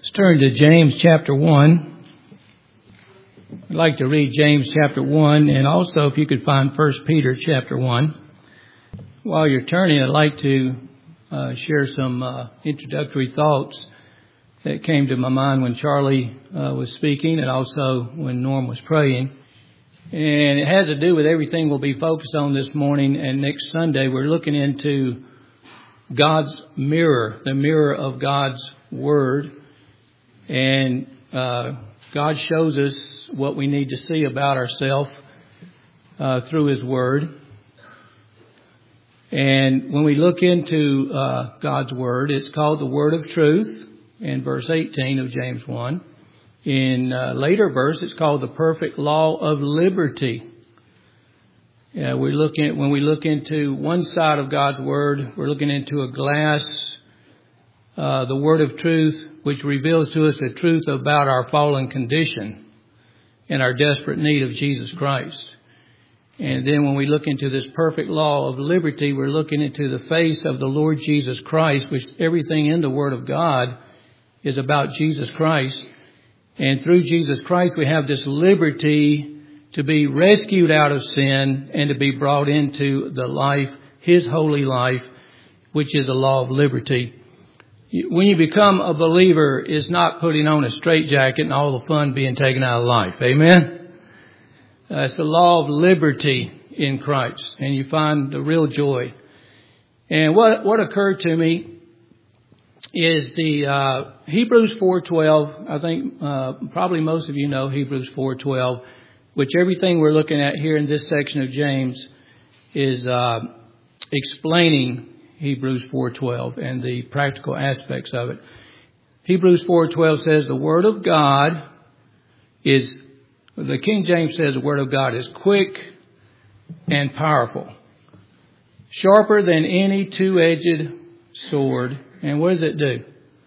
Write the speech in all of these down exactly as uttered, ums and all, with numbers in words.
Let's turn to James chapter one. I'd like to read James chapter one, and also if you could find First Peter chapter one. While you're turning, I'd like to uh, share some uh, introductory thoughts that came to my mind when Charlie uh, was speaking and also when Norm was praying. And it has to do with everything we'll be focused on this morning and next Sunday. We're looking into God's mirror, the mirror of God's Word. And uh, God shows us what we need to see about ourselves uh, through His Word. And when we look into uh, God's Word, it's called the Word of Truth in verse eighteen of James one. In uh, later verse, it's called the perfect law of liberty. Yeah, we're looking at, when we look into one side of God's Word, we're looking into a glass, uh, the Word of Truth, which reveals to us the truth about our fallen condition and our desperate need of Jesus Christ. And then when we look into this perfect law of liberty, we're looking into the face of the Lord Jesus Christ, which everything in the Word of God is about Jesus Christ. And through Jesus Christ, we have this liberty to be rescued out of sin and to be brought into the life, His holy life, which is a law of liberty. When you become a believer, it's not putting on a straitjacket and all the fun being taken out of life. Amen? Uh, it's the law of liberty in Christ, and you find the real joy. And what what occurred to me is the uh, Hebrews four twelve. I think uh, probably most of you know Hebrews four twelve, which everything we're looking at here in this section of James is uh, explaining Hebrews four twelve and the practical aspects of it. Hebrews four twelve says the Word of God is, the King James says the Word of God is quick and powerful, sharper than any two-edged sword. And what does it do?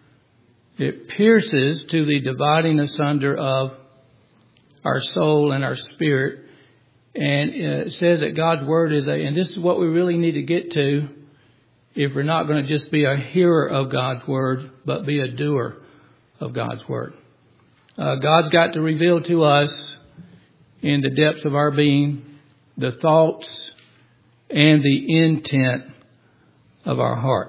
It pierces to the dividing asunder of our soul and our spirit. And it says that God's Word is a, and this is what we really need to get to if we're not going to just be a hearer of God's Word, but be a doer of God's Word. Uh, God's got to reveal to us in the depths of our being the thoughts and the intent of our heart.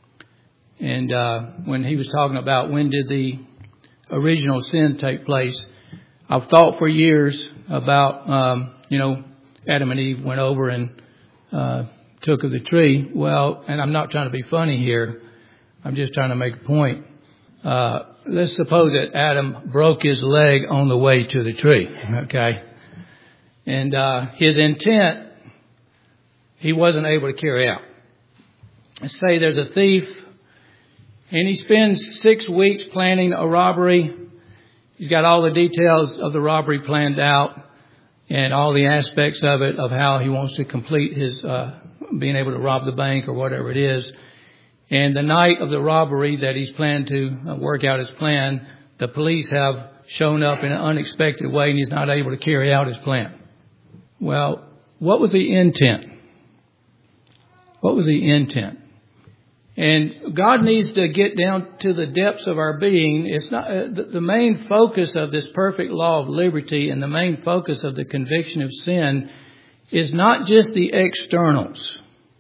And uh, when he was talking about when did the original sin take place, I've thought for years about, um, you know, Adam and Eve went over and uh, took of the tree. Well, and I'm not trying to be funny here. I'm just trying to make a point. Uh, let's suppose that Adam broke his leg on the way to the tree. Okay. And uh, his intent, he wasn't able to carry out. Let's say there's a thief, and he spends six weeks planning a robbery. He's got all the details of the robbery planned out and all the aspects of it, of how he wants to complete his uh, being able to rob the bank or whatever it is. And the night of the robbery that he's planned to uh, work out his plan, the police have shown up in an unexpected way and he's not able to carry out his plan. Well, what was the intent? What was the intent? And God needs to get down to the depths of our being. It's not uh, the, the main focus of this perfect law of liberty and the main focus of the conviction of sin is not just the externals.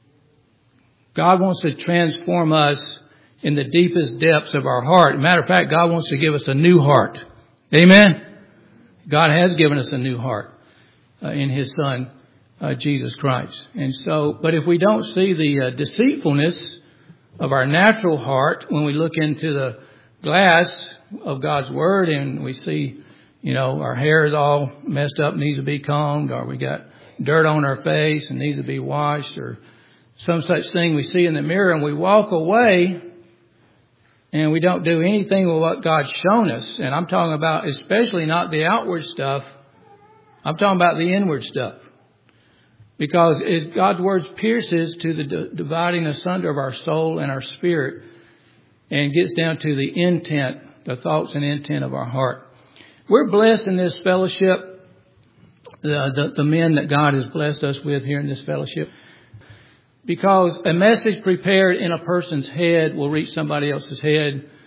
God wants to transform us in the deepest depths of our heart. Matter of fact, God wants to give us a new heart. Amen? God has given us a new heart uh, in His Son, uh, Jesus Christ. And so, but if we don't see the uh, deceitfulness of our natural heart, when we look into the glass of God's Word and we see, you know, our hair is all messed up, needs to be combed, or we got dirt on our face and needs to be washed, or some such thing we see in the mirror, and we walk away and we don't do anything with what God's shown us. And I'm talking about especially not the outward stuff. I'm talking about the inward stuff. Because it, God's Word pierces to the d- dividing asunder of our soul and our spirit and gets down to the intent, the thoughts and intent of our heart. We're blessed in this fellowship, the, the, the men that God has blessed us with here in this fellowship, because a message prepared in a person's head will reach somebody else's head.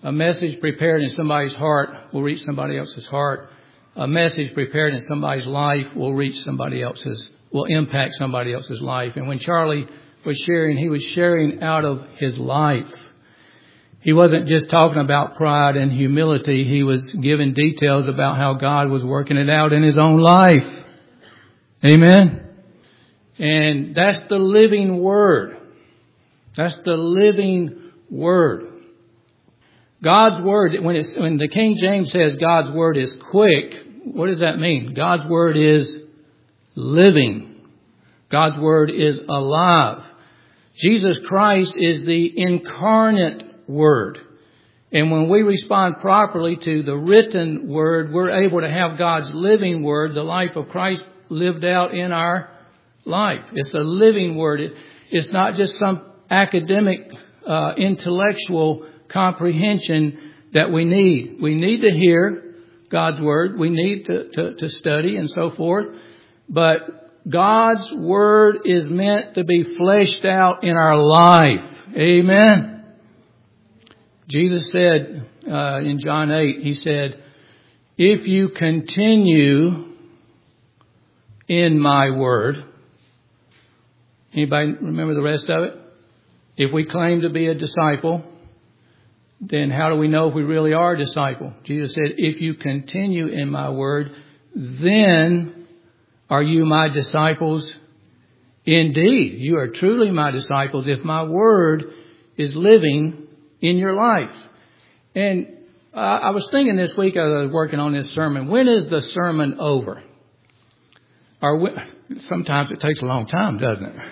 A message prepared in somebody's heart will reach somebody else's heart. A message prepared in somebody's life will reach somebody else's, will impact somebody else's life. And when Charlie was sharing, he was sharing out of his life. He wasn't just talking about pride and humility. He was giving details about how God was working it out in his own life. Amen. And that's the living word. That's the living word. God's word, when it's, when the King James says God's word is quick, what does that mean? God's word is living. God's word is alive. Jesus Christ is the incarnate word. And when we respond properly to the written word, we're able to have God's living word, the life of Christ, lived out in our life. It's a living word. It, it's not just some academic, uh, intellectual comprehension that we need. We need to hear God's word. We need to, to, to study and so forth. But God's word is meant to be fleshed out in our life. Amen. Jesus said uh, in John eight, he said, if you continue in my word. Anybody remember the rest of it? If we claim to be a disciple, then how do we know if we really are a disciple? Jesus said, if you continue in my word, then are you my disciples indeed. You are truly my disciples if my word is living in your life. And uh, I was thinking this week as I was working on this sermon, when is the sermon over? Or when, sometimes it takes a long time, doesn't it?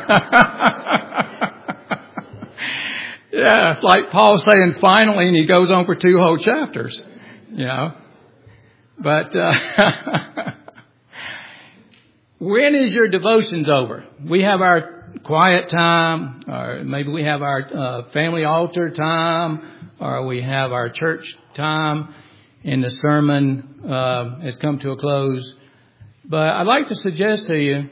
Yeah, it's like Paul saying finally, and he goes on for two whole chapters, you know. But uh, when is your devotions over? We have our quiet time, or maybe we have our uh, family altar time, or we have our church time, and the sermon uh, has come to a close. But I'd like to suggest to you,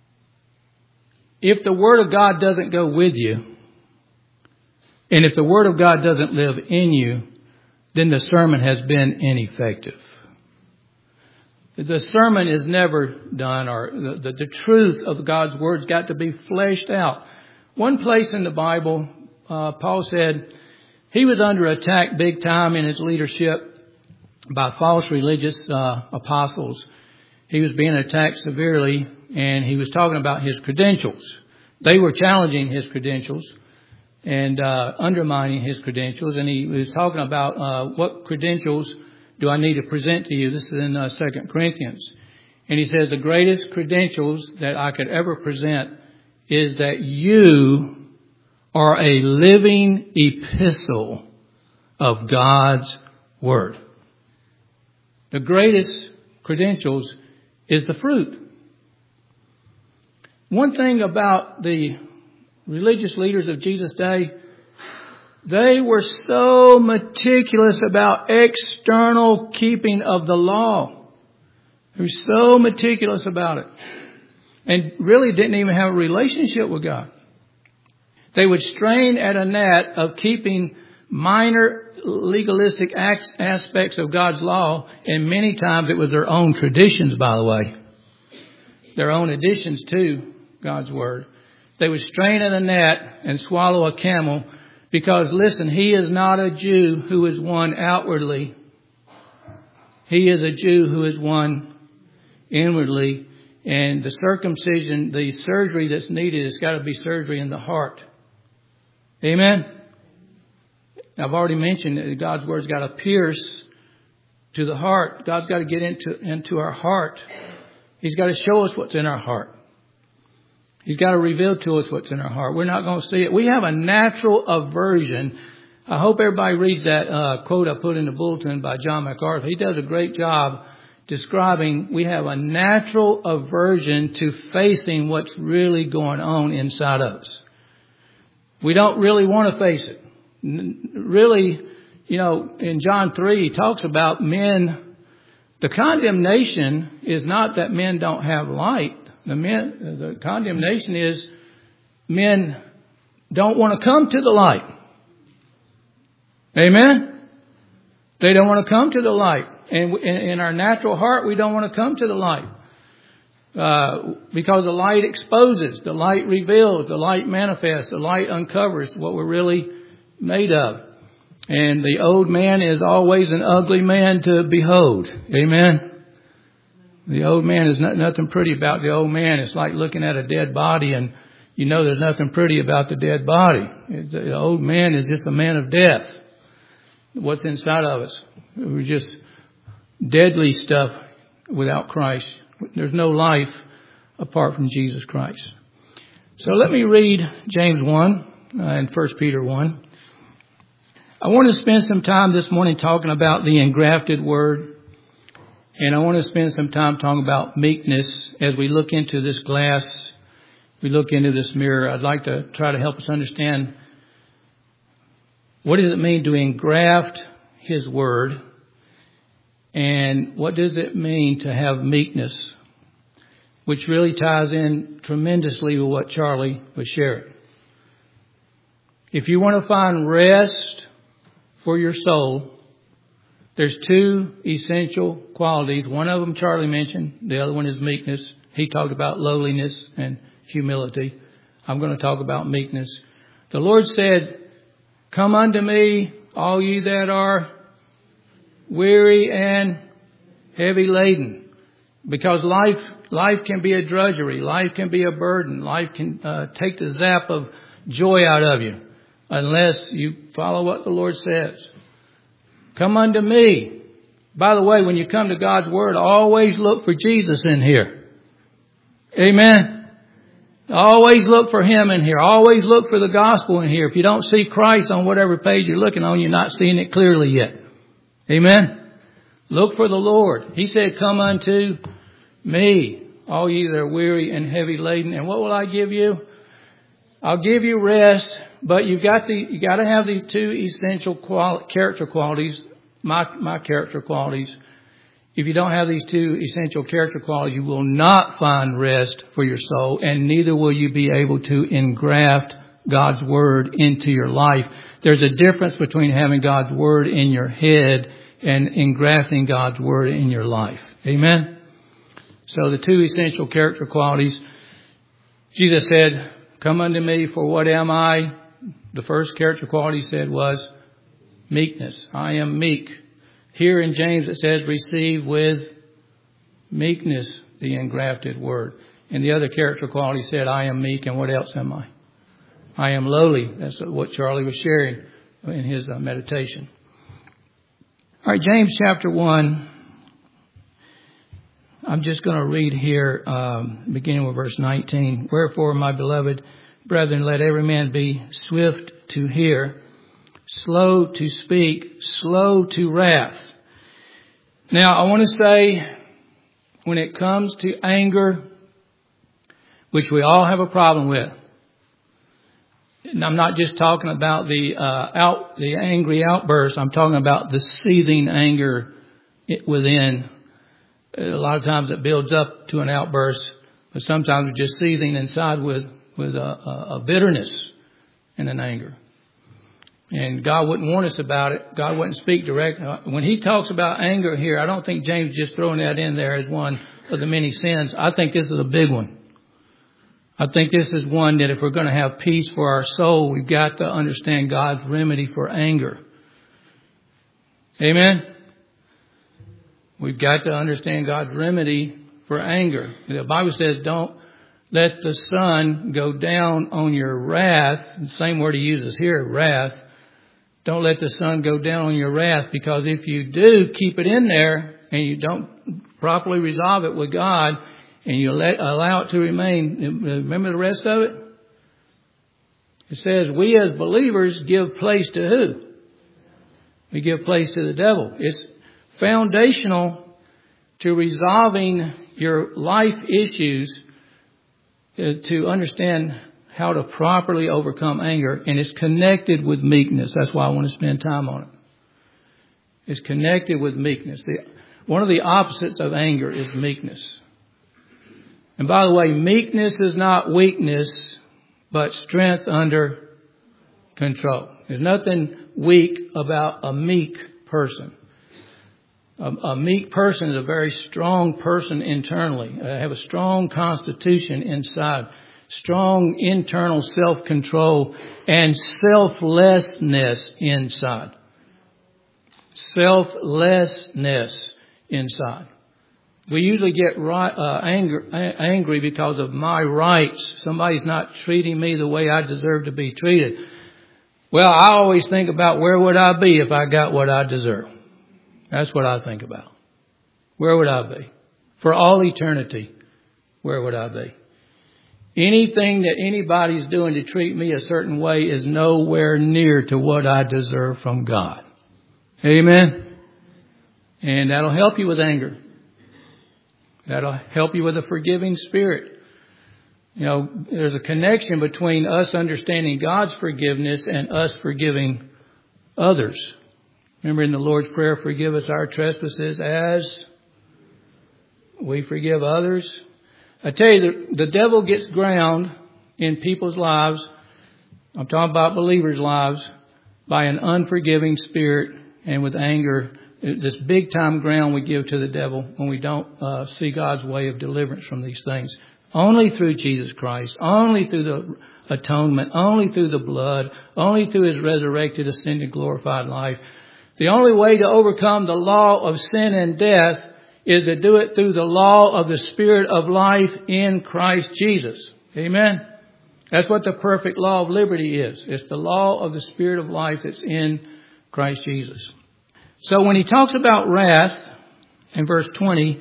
if the Word of God doesn't go with you, and if the Word of God doesn't live in you, then the sermon has been ineffective. The sermon is never done, or the, the, the truth of God's Word's got to be fleshed out. One place in the Bible, uh, Paul said he was under attack big time in his leadership by false religious uh, apostles. He was being attacked severely, and he was talking about his credentials. They were challenging his credentials and uh, undermining his credentials. And he was talking about uh, what credentials do I need to present to you. This is in uh, Second Corinthians. And he says the greatest credentials that I could ever present is that you are a living epistle of God's Word. The greatest credentials is the fruit. One thing about the religious leaders of Jesus' day, they were so meticulous about external keeping of the law. They were so meticulous about it. And really didn't even have a relationship with God. They would strain at a gnat of keeping minor legalistic aspects of God's law, and many times it was their own traditions, by the way. Their own additions to God's Word. They would strain at a gnat and swallow a camel because, listen, he is not a Jew who is one outwardly. He is a Jew who is one inwardly. And the circumcision, the surgery that's needed, has got to be surgery in the heart. Amen? I've already mentioned that God's Word's got to pierce to the heart. God's got to get into, into our heart. He's got to show us what's in our heart. He's got to reveal to us what's in our heart. We're not going to see it. We have a natural aversion. I hope everybody reads that uh, quote I put in the bulletin by John MacArthur. He does a great job describing we have a natural aversion to facing what's really going on inside of us. We don't really want to face it. Really, you know, in John three, he talks about men. The condemnation is not that men don't have light. The men, the condemnation is men don't want to come to the light. Amen? They don't want to come to the light. And in our natural heart, we don't want to come to the light. Uh, because the light exposes, the light reveals, the light manifests, the light uncovers what we're really made of. And the old man is always an ugly man to behold. Amen. The old man is not, nothing pretty about the old man. It's like looking at a dead body and you know there's nothing pretty about the dead body. The old man is just a man of death. What's inside of us? We're just deadly stuff without Christ. There's no life apart from Jesus Christ. So let me read James one uh, and First Peter one. I want to spend some time this morning talking about the engrafted word. And I want to spend some time talking about meekness as we look into this glass, we look into this mirror. I'd like to try to help us understand what does it mean to engraft His word, and what does it mean to have meekness, which really ties in tremendously with what Charlie was sharing. If you want to find rest for your soul, there's two essential qualities. One of them Charlie mentioned. The other one is meekness. He talked about lowliness and humility. I'm going to talk about meekness. The Lord said, "Come unto me, all ye that are weary and heavy laden." Because life, life can be a drudgery. Life can be a burden. Life can uh, take the zap of joy out of you unless you follow what the Lord says. Come unto me. By the way, when you come to God's Word, always look for Jesus in here. Amen. Always look for Him in here. Always look for the gospel in here. If you don't see Christ on whatever page you're looking on, you're not seeing it clearly yet. Amen. Look for the Lord. He said, "Come unto me, all ye that are weary and heavy laden. And what will I give you? I'll give you rest." But you've got the, you got to have these two essential quali- character qualities, my, my character qualities. If you don't have these two essential character qualities, you will not find rest for your soul, and neither will you be able to engraft God's Word into your life. There's a difference between having God's Word in your head and engrafting God's Word in your life. Amen? So the two essential character qualities, Jesus said, "Come unto me, for what am I?" The first character quality he said was meekness. I am meek. Here in James it says, "Receive with meekness the engrafted word." And the other character quality said, "I am meek." And what else am I? I am lowly. That's what Charlie was sharing in his uh, meditation. All right, James chapter one. I'm just going to read here, um, beginning with verse nineteen. "Wherefore, my beloved brethren, let every man be swift to hear, slow to speak, slow to wrath." Now, I want to say, when it comes to anger, which we all have a problem with, and I'm not just talking about the uh, out the angry outburst. I'm talking about the seething anger within. A lot of times it builds up to an outburst, but sometimes it's just seething inside with with a, a, a bitterness and an anger. And God wouldn't warn us about it. God wouldn't speak directly. When He talks about anger here, I don't think James is just throwing that in there as one of the many sins. I think this is a big one. I think this is one that if we're going to have peace for our soul, we've got to understand God's remedy for anger. Amen? We've got to understand God's remedy for anger. The Bible says, "Don't let the sun go down on your wrath." The same word He uses here, wrath. Don't let the sun go down on your wrath, because if you do keep it in there and you don't properly resolve it with God and you let allow it to remain, remember the rest of it? It says we as believers give place to who? We give place to the devil. It's foundational to resolving your life issues to understand how to properly overcome anger, and it's connected with meekness. That's why I want to spend time on it. It's connected with meekness. The, one of the opposites of anger is meekness. And by the way, meekness is not weakness, but strength under control. There's nothing weak about a meek person. A, a meek person is a very strong person internally. Uh, have a strong constitution inside, strong internal self-control, and selflessness inside. Selflessness inside. We usually get right, uh, anger, angry because of my rights. Somebody's not treating me the way I deserve to be treated. Well, I always think about where would I be if I got what I deserve. That's what I think about. Where would I be? For all eternity, where would I be? Anything that anybody's doing to treat me a certain way is nowhere near to what I deserve from God. Amen? And that'll help you with anger. That'll help you with a forgiving spirit. You know, there's a connection between us understanding God's forgiveness and us forgiving others. Remember in the Lord's Prayer, forgive us our trespasses as we forgive others. I tell you, the, the devil gets ground in people's lives. I'm talking about believers' lives by an unforgiving spirit and with anger. This big time ground we give to the devil when we don't uh, see God's way of deliverance from these things. Only through Jesus Christ, only through the atonement, only through the blood, only through His resurrected, ascended, glorified life. The only way to overcome the law of sin and death is to do it through the law of the Spirit of life in Christ Jesus. Amen? That's what the perfect law of liberty is. It's the law of the Spirit of life that's in Christ Jesus. So when he talks about wrath in verse twenty,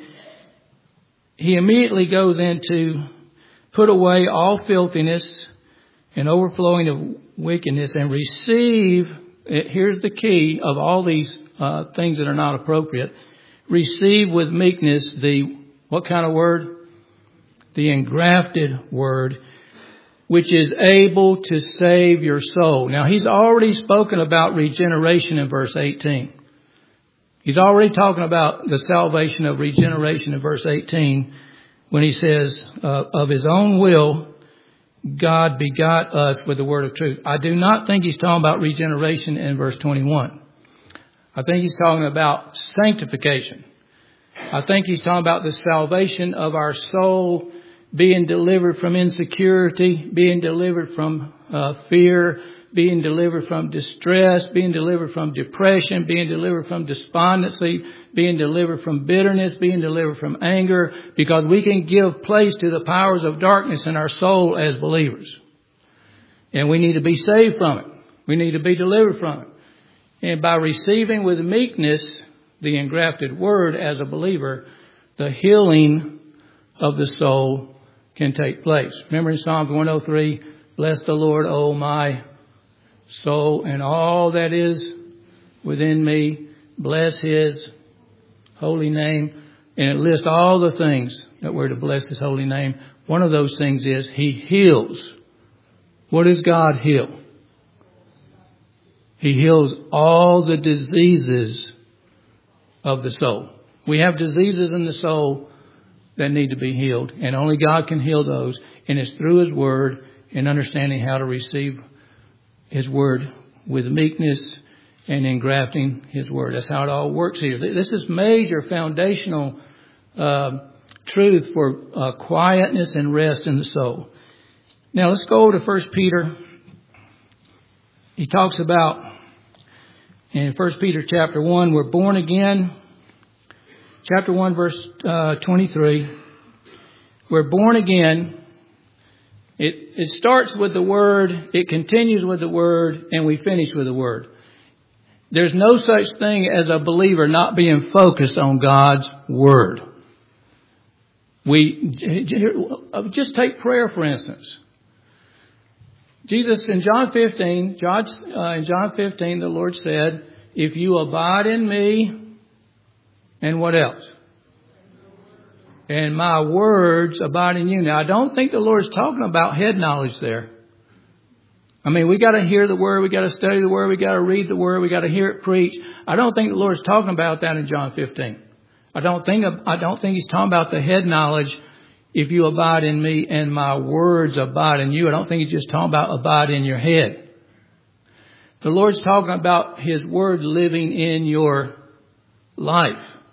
he immediately goes into put away all filthiness and overflowing of wickedness and receive, here's the key of all these uh, things that are not appropriate, receive with meekness the, what kind of word? The engrafted word, which is able to save your soul. Now he's already spoken about regeneration in verse eighteen. He's already talking about the salvation of regeneration in verse eighteen when he says, uh, of His own will, God begot us with the word of truth. I do not think he's talking about regeneration in verse twenty-one. I think he's talking about sanctification. I think he's talking about the salvation of our soul, being delivered from insecurity, being delivered from uh, fear, being delivered from distress, being delivered from depression, being delivered from despondency, being delivered from bitterness, being delivered from anger, because we can give place to the powers of darkness in our soul as believers. And we need to be saved from it. We need to be delivered from it. And by receiving with meekness the engrafted word as a believer, the healing of the soul can take place. Remember in Psalms one oh three, bless the Lord, O my soul, and all that is within me, bless His holy name. And it lists all the things that we're to bless His holy name. One of those things is He heals. What does God heal? He heals all the diseases of the soul. We have diseases in the soul that need to be healed, and only God can heal those. And it's through His Word and understanding how to receive His Word with meekness and engrafting His Word. That's how it all works here. This is major foundational uh, truth for uh, quietness and rest in the soul. Now let's go over to First Peter. He talks about in First Peter chapter one, we're born again. Chapter one, verse uh, twenty-three. We're born again. It, it starts with the Word, it continues with the Word, and we finish with the Word. There's no such thing as a believer not being focused on God's Word. We just take prayer, for instance. Jesus in John fifteen, John, uh, in John fifteen, the Lord said, if you abide in me, and what else? And my words abide in you. Now, I don't think the Lord's talking about head knowledge there. I mean, we got to hear the Word, we got to study the Word, we got to read the Word, we got to hear it preached. I don't think the Lord's talking about that in John fifteen. I don't think I don't think He's talking about the head knowledge. If you abide in me and my words abide in you. I don't think He's just talking about abide in your head. The Lord's talking about His Word living in your life.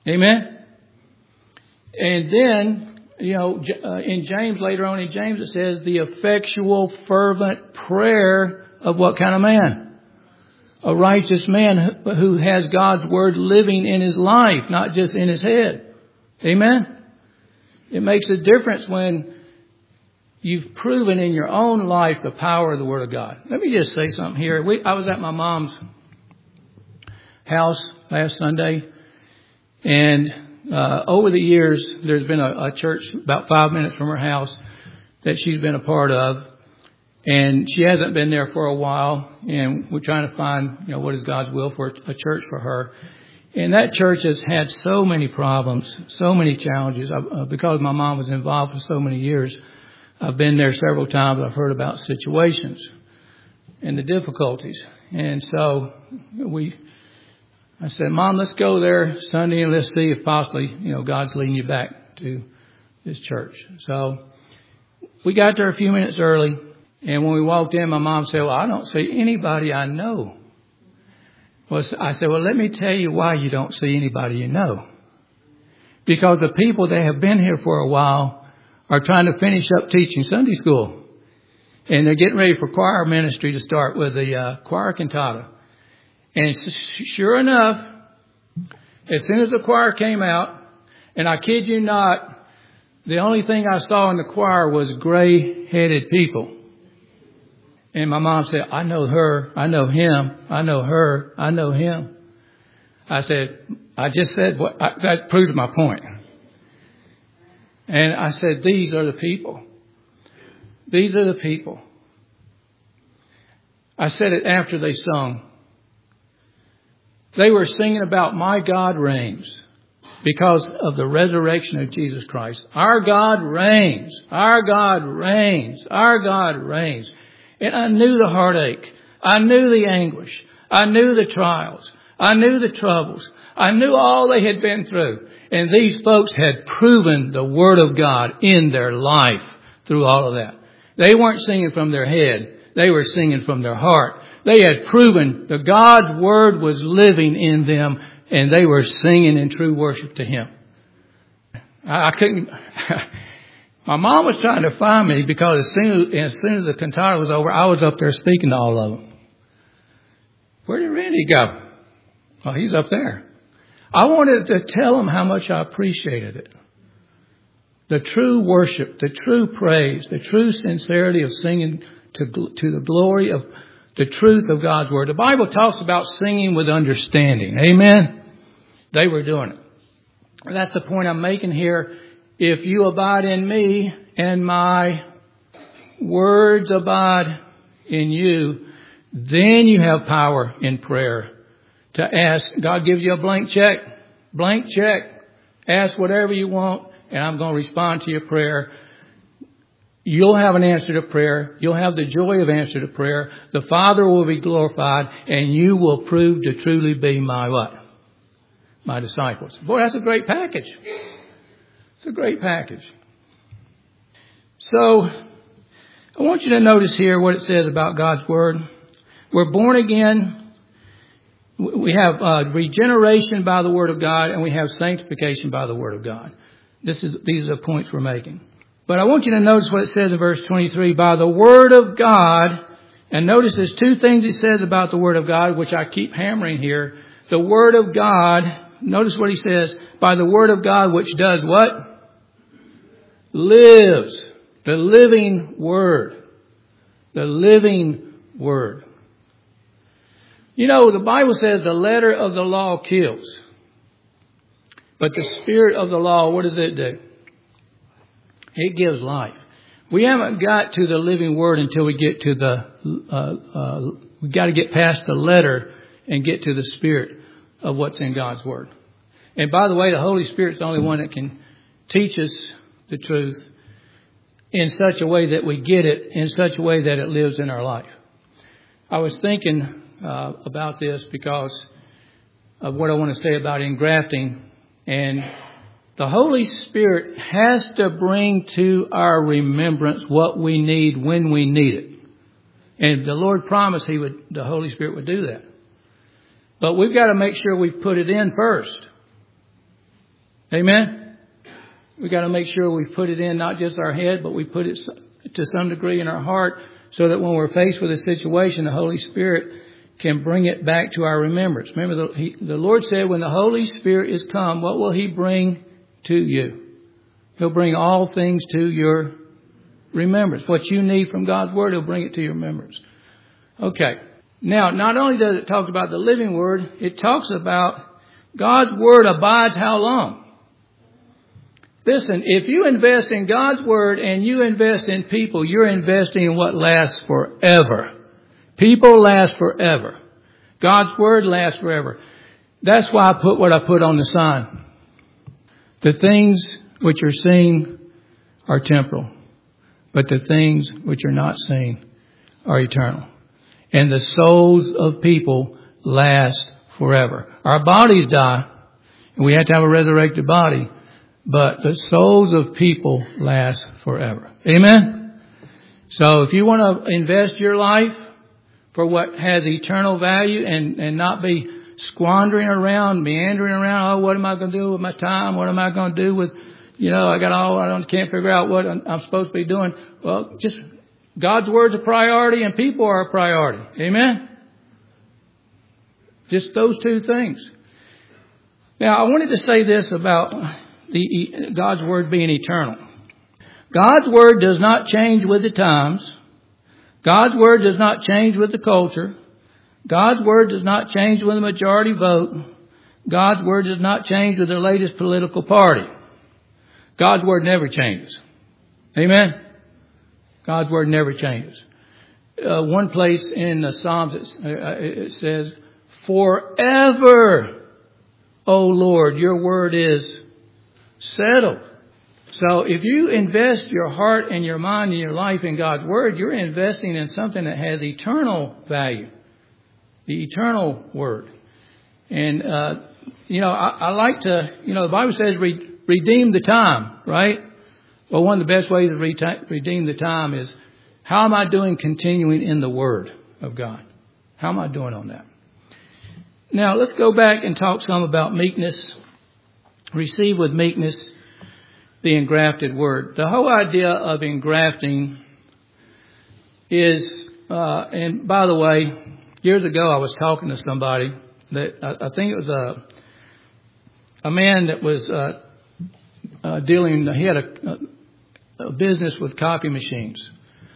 Amen? And then, you know, uh, in James, later on in James, it says the effectual, fervent prayer of what kind of man? A righteous man who has God's word living in his life, not just in his head. Amen? It makes a difference when you've proven in your own life the power of the Word of God. Let me just say something here. We, I was at my mom's house last Sunday, and uh, over the years, there's been a, a church about five minutes from her house that she's been a part of, and she hasn't been there for a while, and we're trying to find, you know, what is God's will for a church for her. And that church has had so many problems, so many challenges, uh, because my mom was involved for so many years. I've been there several times. I've heard about situations and the difficulties. And so we, I said, Mom, let's go there Sunday and let's see if possibly, you know, God's leading you back to this church. So we got there a few minutes early. And when we walked in, my mom said, well, I don't see anybody I know. Well, I said, well, let me tell you why you don't see anybody you know. Because the people that have been here for a while are trying to finish up teaching Sunday school. And they're getting ready for choir ministry to start with the uh, choir cantata. And sure enough, as soon as the choir came out, and I kid you not, the only thing I saw in the choir was gray-headed people. And my mom said, I know her, I know him, I know her, I know him. I said, I just said, what, I, that proves my point. And I said, these are the people. These are the people. I said it after they sung. They were singing about my God reigns because of the resurrection of Jesus Christ. Our God reigns. Our God reigns. Our God reigns. And I knew the heartache. I knew the anguish. I knew the trials. I knew the troubles. I knew all they had been through. And these folks had proven the Word of God in their life through all of that. They weren't singing from their head. They were singing from their heart. They had proven that God's Word was living in them, and they were singing in true worship to Him. I, I couldn't... My mom was trying to find me because as soon as, as soon as the cantata was over, I was up there speaking to all of them. Where did Randy go? Well, he's up there. I wanted to tell them how much I appreciated it. The true worship, the true praise, the true sincerity of singing to, to the glory of the truth of God's Word. The Bible talks about singing with understanding. Amen? They were doing it. And that's the point I'm making here. If you abide in me and my words abide in you, then you have power in prayer to ask. God gives you a blank check, blank check. Ask whatever you want, and I'm going to respond to your prayer. You'll have an answer to prayer. You'll have the joy of answer to prayer. The Father will be glorified, and you will prove to truly be my what? My disciples. Boy, that's a great package. It's a great package. So, I want you to notice here what it says about God's Word. We're born again. We have uh, regeneration by the Word of God, and we have sanctification by the Word of God. This is these are the points we're making. But I want you to notice what it says in verse twenty-three. By the Word of God, and notice there's two things it says about the Word of God, which I keep hammering here. The Word of God, notice what he says, by the Word of God, which does what? Lives. The living Word. The living Word. You know, the Bible says the letter of the law kills. But the Spirit of the law, what does it do? It gives life. We haven't got to the living Word until we get to the, uh, uh, we got to get past the letter and get to the Spirit of what's in God's Word. And by the way, the Holy Spirit's the only one that can teach us the truth in such a way that we get it, in such a way that it lives in our life. I was thinking uh, about this because of what I want to say about engrafting. And the Holy Spirit has to bring to our remembrance what we need when we need it. And the Lord promised He would, the Holy Spirit would do that. But we've got to make sure we put it in first. Amen? We got to make sure we put it in not just our head, but we put it to some degree in our heart so that when we're faced with a situation, the Holy Spirit can bring it back to our remembrance. Remember, the, he, the Lord said when the Holy Spirit is come, what will He bring to you? He'll bring all things to your remembrance. What you need from God's Word, He'll bring it to your remembrance. Okay. Now, not only does it talk about the living Word, it talks about God's Word abides how long? Listen, if you invest in God's Word and you invest in people, you're investing in what lasts forever. People last forever. God's Word lasts forever. That's why I put what I put on the sign. The things which are seen are temporal, but the things which are not seen are eternal. And the souls of people last forever. Our bodies die, and we have to have a resurrected body, but the souls of people last forever. Amen? So if you want to invest your life for what has eternal value and, and not be squandering around, meandering around, oh, what am I going to do with my time? What am I going to do with, you know, I got all, I don't, can't figure out what I'm supposed to be doing. Well, just God's Word's a priority and people are a priority. Amen? Just those two things. Now, I wanted to say this about the God's Word being eternal. God's Word does not change with the times. God's Word does not change with the culture. God's Word does not change with the majority vote. God's Word does not change with the latest political party. God's Word never changes. Amen? God's Word never changes. Uh, one place in the Psalms it, uh, it says, forever, O Lord, your word is settled. So if you invest your heart and your mind and your life in God's Word, you're investing in something that has eternal value. The eternal Word. And, uh, you know, I, I like to, you know, the Bible says re- redeem the time, right? Well, one of the best ways to re- redeem the time is how am I doing continuing in the Word of God? How am I doing on that? Now, let's go back and talk some about meekness. Receive with meekness the engrafted Word. The whole idea of engrafting is, uh, and by the way, years ago I was talking to somebody that I, I think it was a a man that was uh, uh, dealing. He had a, a business with coffee machines,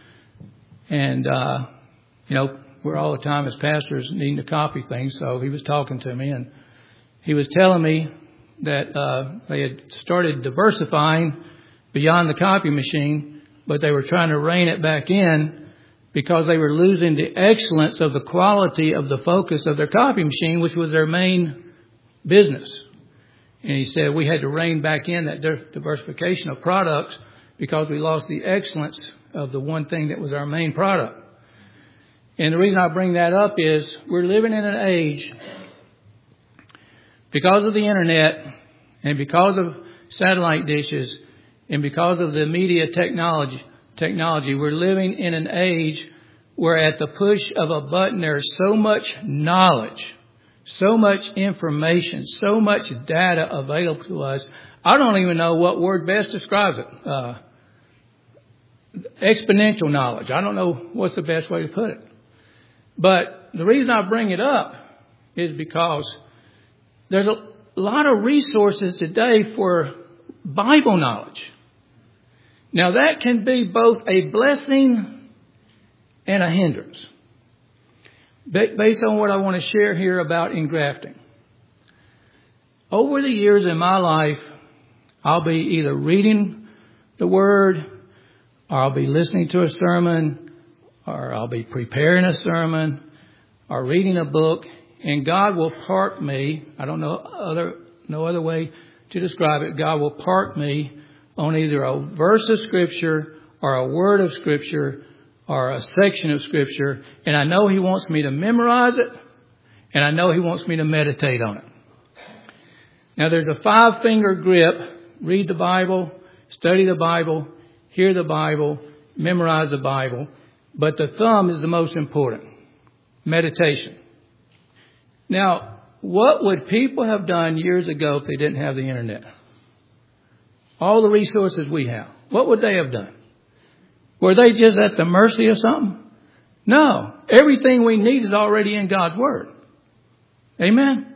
and uh, you know we're all the time as pastors needing to copy things. So he was talking to me, and he was telling me that uh, they had started diversifying beyond the copy machine, but they were trying to rein it back in because they were losing the excellence of the quality of the focus of their copy machine, which was their main business. And he said we had to rein back in that diversification of products because we lost the excellence of the one thing that was our main product. And the reason I bring that up is we're living in an age, because of the internet and because of satellite dishes and because of the media technology, technology, we're living in an age where at the push of a button there's so much knowledge, so much information, so much data available to us. I don't even know what word best describes it. Uh, exponential knowledge. I don't know what's the best way to put it. But the reason I bring it up is because there's a lot of resources today for Bible knowledge. Now that can be both a blessing and a hindrance, based on what I want to share here about engrafting. Over the years in my life, I'll be either reading the Word, or I'll be listening to a sermon, or I'll be preparing a sermon, or reading a book, and God will park me. I don't know other no other way to describe it. God will park me on either a verse of Scripture or a word of Scripture or a section of Scripture, and I know He wants me to memorize it, and I know He wants me to meditate on it. Now, there's a five-finger grip. Read the Bible, study the Bible, hear the Bible, memorize the Bible, but the thumb is the most important. Meditation. Now, what would people have done years ago if they didn't have the internet? all the resources we have, what would they have done? Were they just at the mercy of something? No. Everything we need is already in God's Word. Amen?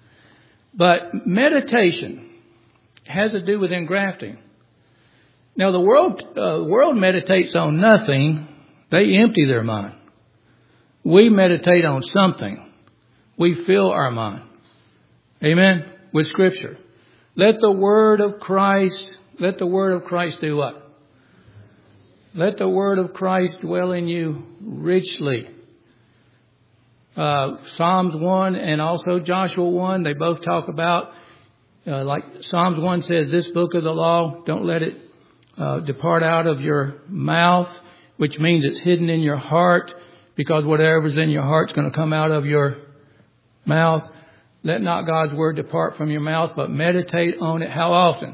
But meditation has to do with engrafting. Now, the world, uh, world meditates on nothing. They empty their mind. We meditate on something. We fill our mind. Amen? With Scripture. Let the Word of Christ, let the Word of Christ do what? Let the Word of Christ dwell in you richly. Uh, Psalms one and also Joshua one, they both talk about, uh, like Psalms one says, this book of the law, don't let it uh, depart out of your mouth, which means it's hidden in your heart, because whatever's in your heart is going to come out of your mouth. Let not God's Word depart from your mouth, but meditate on it. How often?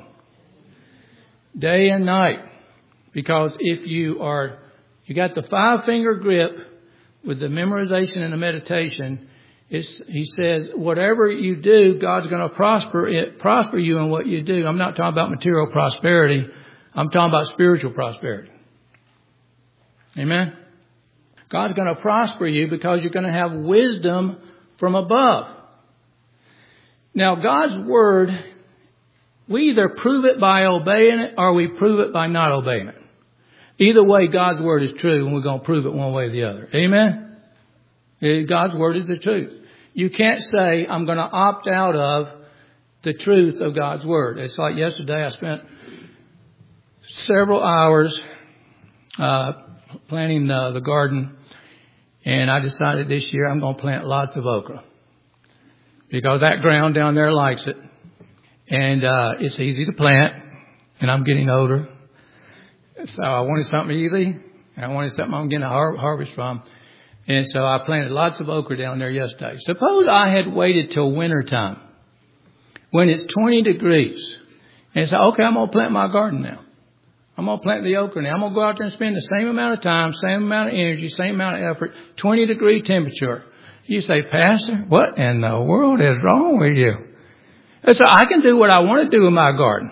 Day and night. Because if you are, you got the five finger grip with the memorization and the meditation, it's, he says, whatever you do, God's going to prosper it, prosper you in what you do. I'm not talking about material prosperity. I'm talking about spiritual prosperity. Amen. God's going to prosper you because you're going to have wisdom from above. Now, God's Word, we either prove it by obeying it or we prove it by not obeying it. Either way, God's Word is true, and we're going to prove it one way or the other. Amen? God's Word is the truth. You can't say, I'm going to opt out of the truth of God's Word. It's like yesterday I spent several hours uh, planting uh, the garden, and I decided this year I'm going to plant lots of okra. Because that ground down there likes it. And uh, it's easy to plant, and I'm getting older. So I wanted something easy, and I wanted something I'm getting a har- harvest from. And so I planted lots of okra down there yesterday. Suppose I had waited till winter time, when it's twenty degrees, and said, okay, I'm going to plant my garden now. I'm going to plant the okra now. I'm going to go out there and spend the same amount of time, same amount of energy, same amount of effort, twenty degree temperature. You say, Pastor, what in the world is wrong with you? And so I can do what I want to do in my garden.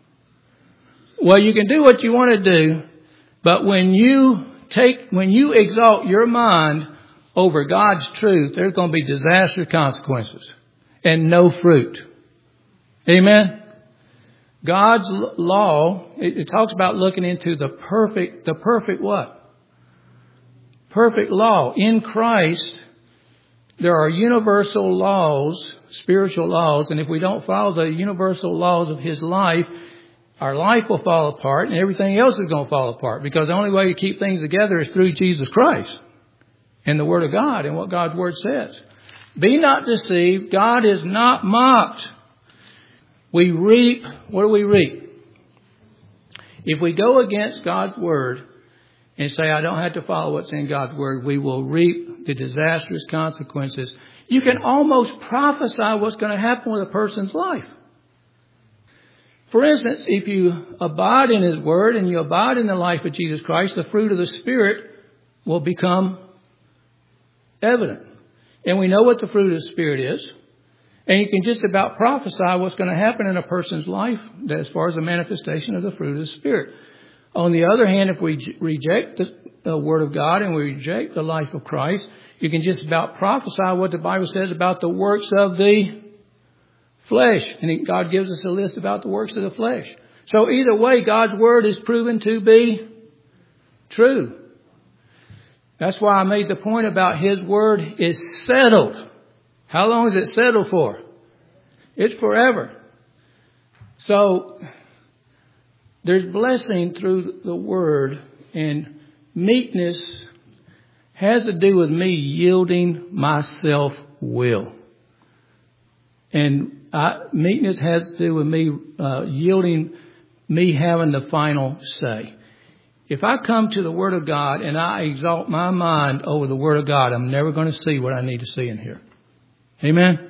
Well, you can do what you want to do, but when you take, when you exalt your mind over God's truth, there's going to be disastrous consequences and no fruit. Amen? God's law, it, it talks about looking into the perfect, the perfect what? Perfect law. In Christ, there are universal laws, spiritual laws, and if we don't follow the universal laws of His life, our life will fall apart and everything else is going to fall apart, because the only way to keep things together is through Jesus Christ and the Word of God and what God's Word says. Be not deceived. God is not mocked. We reap. What do we reap? If we go against God's Word and say, I don't have to follow what's in God's Word, we will reap the disastrous consequences. You can almost prophesy what's going to happen with a person's life. For instance, if you abide in His Word and you abide in the life of Jesus Christ, the fruit of the Spirit will become evident. And we know what the fruit of the Spirit is. And you can just about prophesy what's going to happen in a person's life as far as the manifestation of the fruit of the Spirit. On the other hand, if we reject the, the Word of God and we reject the life of Christ, you can just about prophesy what the Bible says about the works of the flesh. And God gives us a list about the works of the flesh. So either way, God's Word is proven to be true. That's why I made the point about His Word is settled. How long is it settled for? It's forever. So there's blessing through the Word, and meekness has to do with me yielding my self-will. And I, meekness has to do with me uh, yielding, me having the final say. If I come to the Word of God and I exalt my mind over the Word of God, I'm never going to see what I need to see in here. Amen?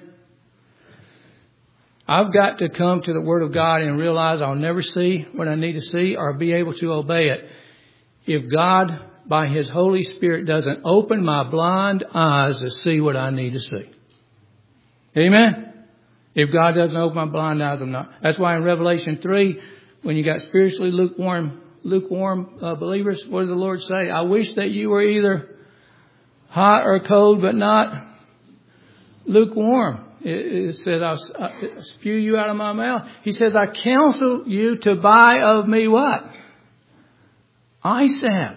I've got to come to the Word of God and realize I'll never see what I need to see or be able to obey it if God, by His Holy Spirit, doesn't open my blind eyes to see what I need to see. Amen? If God doesn't open my blind eyes, I'm not. That's why in Revelation three, When you got spiritually lukewarm, lukewarm uh, believers, what does the Lord say? I wish that you were either hot or cold, but not lukewarm. It, it says, I'll, I'll spew you out of my mouth. He says, I counsel you to buy of me what? Eye salve.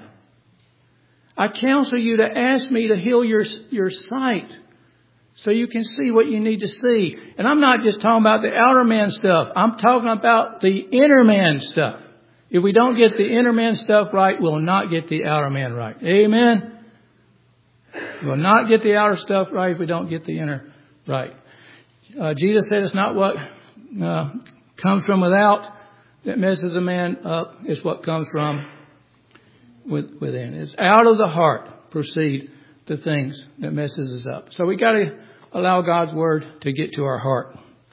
I counsel you to ask me to heal your, your sight so you can see what you need to see. And I'm not just talking about the outer man stuff. I'm talking about the inner man stuff. If we don't get the inner man stuff right, we'll not get the outer man right. Amen? We'll not get the outer stuff right if we don't get the inner right. Uh, Jesus said it's not what uh, comes from without that messes a man up. It's what comes from with, within. It's out of the heart proceed the things that messes us up. So we got to allow God's word to get to our heart.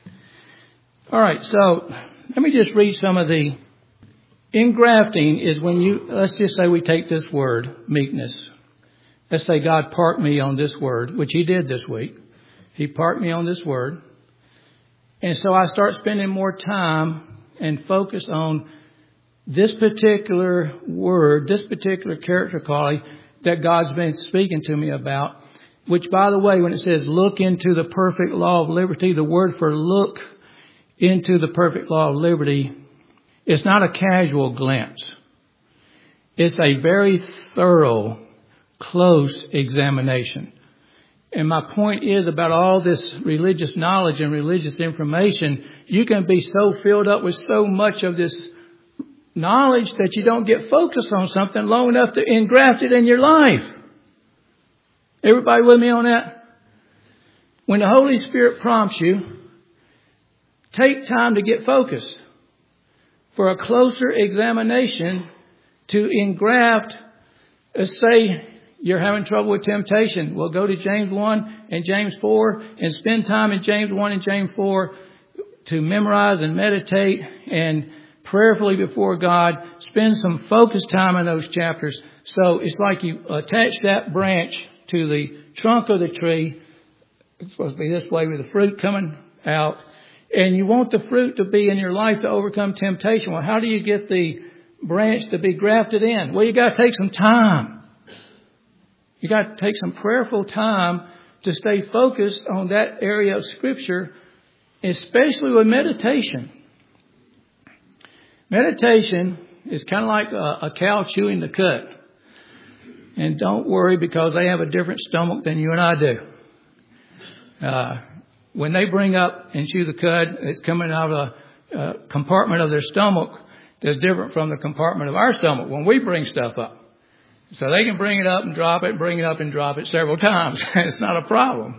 All right. So let me just read some of the engrafting is when you, let's just say we take this word, meekness. Let's say God parked me on this word, which he did this week. He parked me on this word. And so I start spending more time and focus on this particular word, this particular character quality that God's been speaking to me about, which, by the way, when it says look into the perfect law of liberty, the word for look into the perfect law of liberty, it's not a casual glance. It's a very thorough, close examination. And my point is about all this religious knowledge and religious information, you can be so filled up with so much of this knowledge that you don't get focused on something long enough to engraft it in your life. Everybody with me on that? When the Holy Spirit prompts you, take time to get focused for a closer examination to engraft. Let's say you're having trouble with temptation. Well, go to James one and James four and spend time in James one and James four to memorize and meditate and prayerfully before God. Spend some focused time in those chapters. So it's like you attach that branch to the trunk of the tree. It's supposed to be this way with the fruit coming out. And you want the fruit to be in your life to overcome temptation. Well, how do you get the branch to be grafted in? Well, you got to take some time. You got to take some prayerful time to stay focused on that area of Scripture, especially with meditation. Meditation is kind of like a, a cow chewing the cud. And don't worry, because they have a different stomach than you and I do. Uh, when they bring up and chew the cud, it's coming out of a, a compartment of their stomach that's different from the compartment of our stomach when we bring stuff up. So they can bring it up and drop it, bring it up and drop it several times. It's not a problem.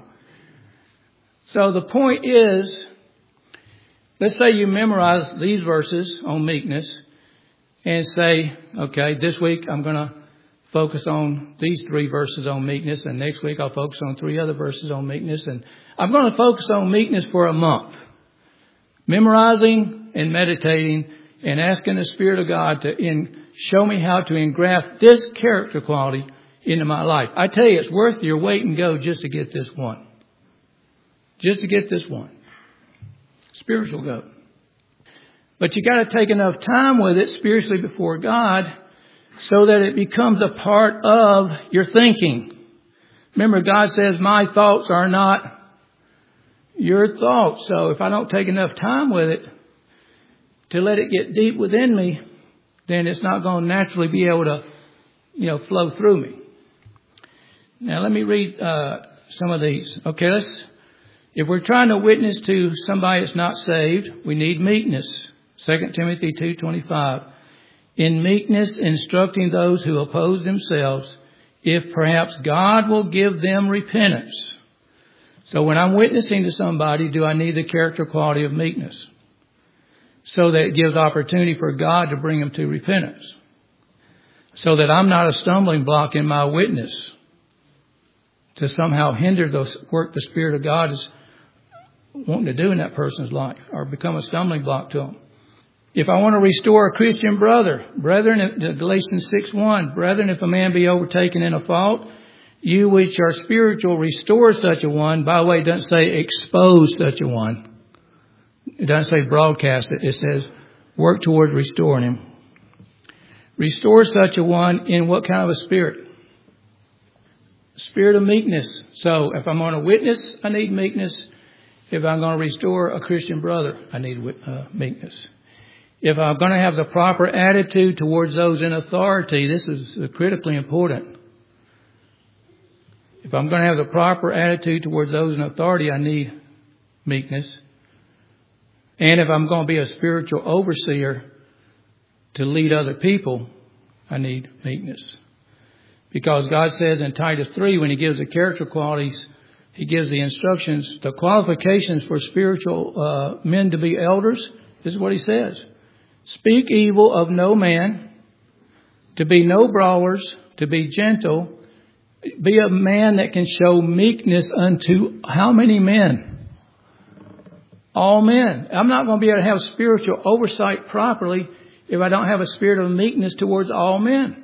So the point is, let's say you memorize these verses on meekness and say, okay, this week I'm going to focus on these three verses on meekness, and next week I'll focus on three other verses on meekness, and I'm going to focus on meekness for a month. Memorizing and meditating and asking the Spirit of God to in, show me how to engraft this character quality into my life. I tell you, it's worth your wait and go just to get this one. Just to get this one. Spiritual goat. But you got to take enough time with it spiritually before God so that it becomes a part of your thinking. Remember, God says, my thoughts are not your thoughts. So if I don't take enough time with it to let it get deep within me, then it's not going to naturally be able to, you know, flow through me. Now, let me read uh, some of these. Okay, let's, if we're trying to witness to somebody that's not saved, we need meekness. Second Timothy two twenty-five. In meekness, instructing those who oppose themselves, if perhaps God will give them repentance. So when I'm witnessing to somebody, do I need the character quality of meekness? So that it gives opportunity for God to bring them to repentance. So that I'm not a stumbling block in my witness to somehow hinder the work the Spirit of God is wanting to do in that person's life or become a stumbling block to them. If I want to restore a Christian brother, brethren, Galatians six one, brethren, if a man be overtaken in a fault, you which are spiritual, restore such a one. By the way, it doesn't say expose such a one. It doesn't say broadcast it. It says work towards restoring him. Restore such a one in what kind of a spirit? Spirit of meekness. So if I'm going to witness, I need meekness. If I'm going to restore a Christian brother, I need uh, meekness. If I'm going to have the proper attitude towards those in authority, this is critically important. If I'm going to have the proper attitude towards those in authority, I need meekness. And if I'm going to be a spiritual overseer to lead other people, I need meekness. Because God says in Titus three, when he gives the character qualities, he gives the instructions, the qualifications for spiritual uh, men to be elders. This is what he says. Speak evil of no man, to be no brawlers, to be gentle, be a man that can show meekness unto how many men? All men. I'm not going to be able to have spiritual oversight properly if I don't have a spirit of meekness towards all men.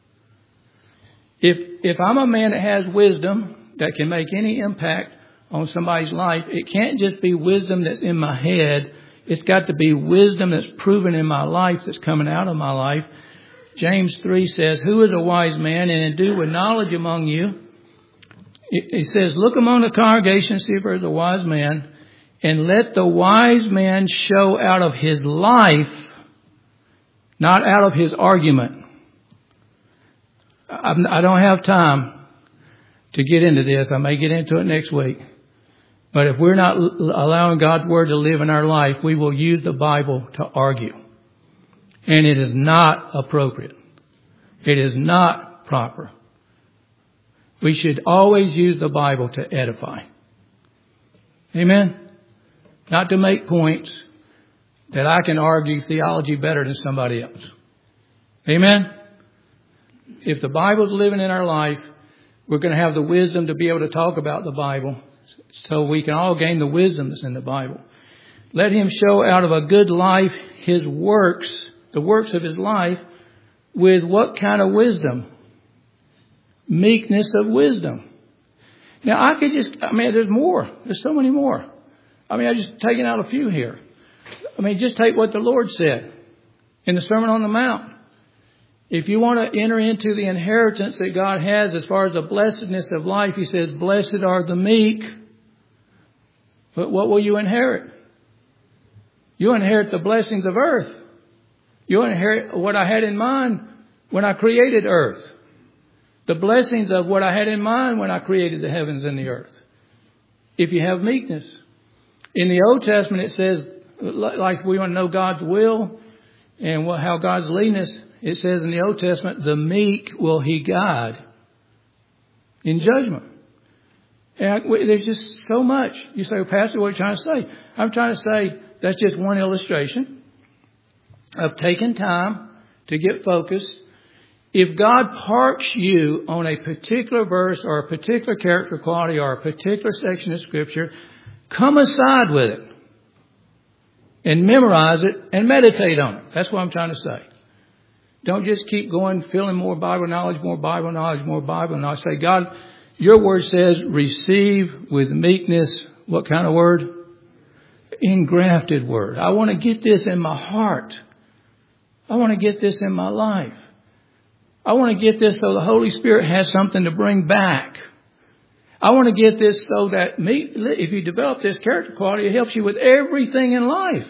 If if I'm a man that has wisdom that can make any impact on somebody's life, it can't just be wisdom that's in my head. It's got to be wisdom that's proven in my life, that's coming out of my life. James three says, who is a wise man and endued with knowledge among you? It says, look among the congregation, see if there's a wise man, and let the wise man show out of his life, not out of his argument. I don't have time to get into this. I may get into it next week. But if we're not allowing God's word to live in our life, we will use the Bible to argue. And it is not appropriate. It is not proper. We should always use the Bible to edify. Amen? Not to make points that I can argue theology better than somebody else. Amen? If the Bible's living in our life, we're going to have the wisdom to be able to talk about the Bible so we can all gain the wisdom that's in the Bible. Let him show out of a good life his works, the works of his life, with what kind of wisdom? Meekness of wisdom. Now, I could just, I mean, there's more. There's so many more. I mean, I just taken out a few here. I mean, just take what the Lord said in the Sermon on the Mount. If you want to enter into the inheritance that God has as far as the blessedness of life, he says, blessed are the meek. But what will you inherit? You inherit the blessings of earth. You inherit what I had in mind when I created earth. The blessings of what I had in mind when I created the heavens and the earth. If you have meekness. In the Old Testament, it says, like we want to know God's will and how God's leading us. It says in the Old Testament, the meek will he guide in judgment. And there's just so much. You say, well, Pastor, what are you trying to say? I'm trying to say that's just one illustration of taking time to get focused. If God parks you on a particular verse or a particular character quality or a particular section of Scripture, come aside with it and memorize it and meditate on it. That's what I'm trying to say. Don't just keep going, feeling more Bible knowledge, more Bible knowledge, more Bible knowledge. Say, God, your word says receive with meekness. What kind of word? Engrafted word. I want to get this in my heart. I want to get this in my life. I want to get this so the Holy Spirit has something to bring back. I want to get this so that me, if you develop this character quality, it helps you with everything in life.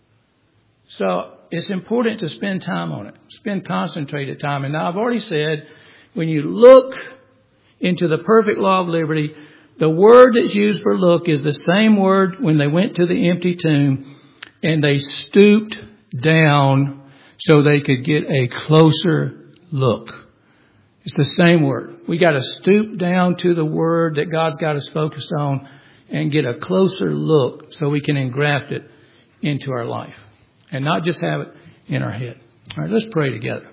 So it's important to spend time on it. Spend concentrated time. And now I've already said, when you look into the perfect law of liberty, the word that's used for look is the same word when they went to the empty tomb and they stooped down so they could get a closer look. It's the same word. We got to stoop down to the word that God's got us focused on and get a closer look so we can engraft it into our life and not just have it in our head. All right, let's pray together.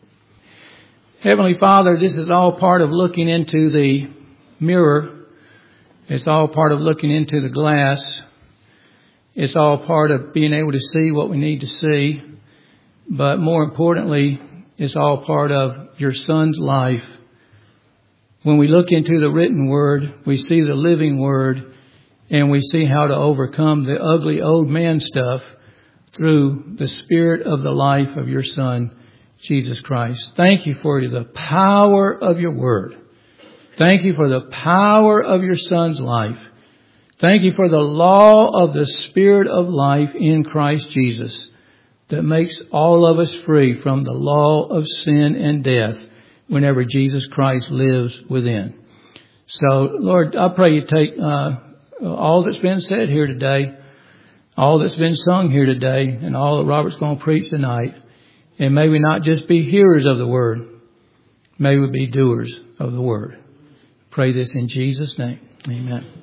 Heavenly Father, this is all part of looking into the mirror. It's all part of looking into the glass. It's all part of being able to see what we need to see. But more importantly, it's all part of your Son's life. When we look into the written word, we see the living word, and we see how to overcome the ugly old man stuff through the Spirit of the life of your Son, Jesus Christ. Thank you for the power of your word. Thank you for the power of your Son's life. Thank you for the law of the Spirit of life in Christ Jesus that makes all of us free from the law of sin and death whenever Jesus Christ lives within. So, Lord, I pray you take uh, all that's been said here today, all that's been sung here today, and all that Robert's going to preach tonight, and may we not just be hearers of the word, may we be doers of the word. Pray this in Jesus' name. Amen.